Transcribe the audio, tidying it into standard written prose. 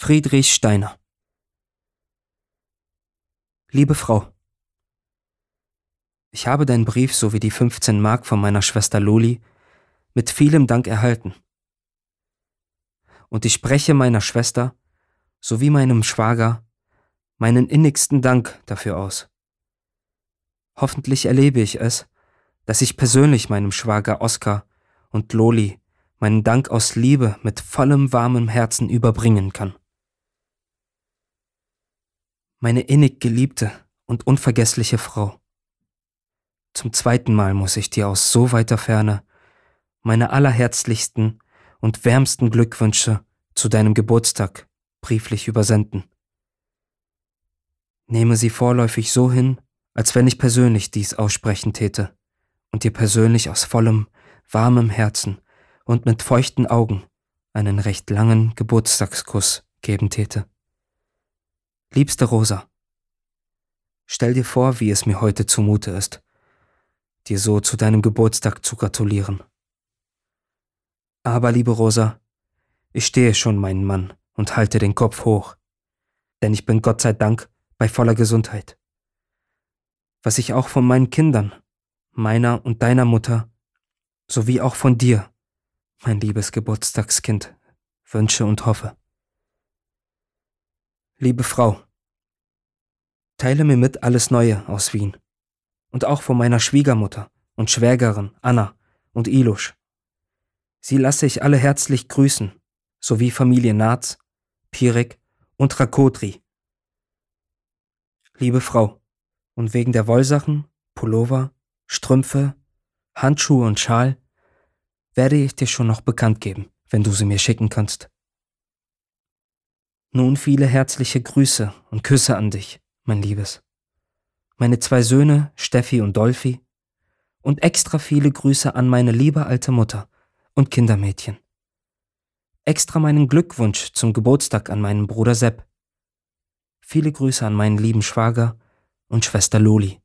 Friedrich Steiner. Liebe Frau, ich habe deinen Brief sowie die 15 Mark von meiner Schwester Loli mit vielem Dank erhalten. Und ich spreche meiner Schwester sowie meinem Schwager meinen innigsten Dank dafür aus. Hoffentlich erlebe ich es, dass ich persönlich meinem Schwager Oskar und Loli meinen Dank aus Liebe mit vollem warmem Herzen überbringen kann. Meine innig geliebte und unvergessliche Frau. Zum 2. Mal muss ich dir aus so weiter Ferne meine allerherzlichsten und wärmsten Glückwünsche zu deinem Geburtstag brieflich übersenden. Nehme sie vorläufig so hin, als wenn ich persönlich dies aussprechen täte und dir persönlich aus vollem, warmem Herzen und mit feuchten Augen einen recht langen Geburtstagskuss geben täte. Liebste Rosa, stell dir vor, wie es mir heute zumute ist, dir so zu deinem Geburtstag zu gratulieren. Aber, liebe Rosa, ich stehe schon meinen Mann und halte den Kopf hoch, denn ich bin Gott sei Dank bei voller Gesundheit. Was ich auch von meinen Kindern, meiner und deiner Mutter, sowie auch von dir, mein liebes Geburtstagskind, wünsche und hoffe. Liebe Frau, teile mir mit alles Neue aus Wien und auch von meiner Schwiegermutter und Schwägerin Anna und Ilusch. Sie lasse ich alle herzlich grüßen, sowie Familie Naatz, Pirek und Rakotri. Liebe Frau, und wegen der Wollsachen, Pullover, Strümpfe, Handschuhe und Schal werde ich dir schon noch bekannt geben, wenn du sie mir schicken kannst. Nun viele herzliche Grüße und Küsse an dich, mein Liebes. Meine 2 Söhne, Steffi und Dolfi, und extra viele Grüße an meine liebe alte Mutter und Kindermädchen. Extra meinen Glückwunsch zum Geburtstag an meinen Bruder Sepp. Viele Grüße an meinen lieben Schwager und Schwester Loli.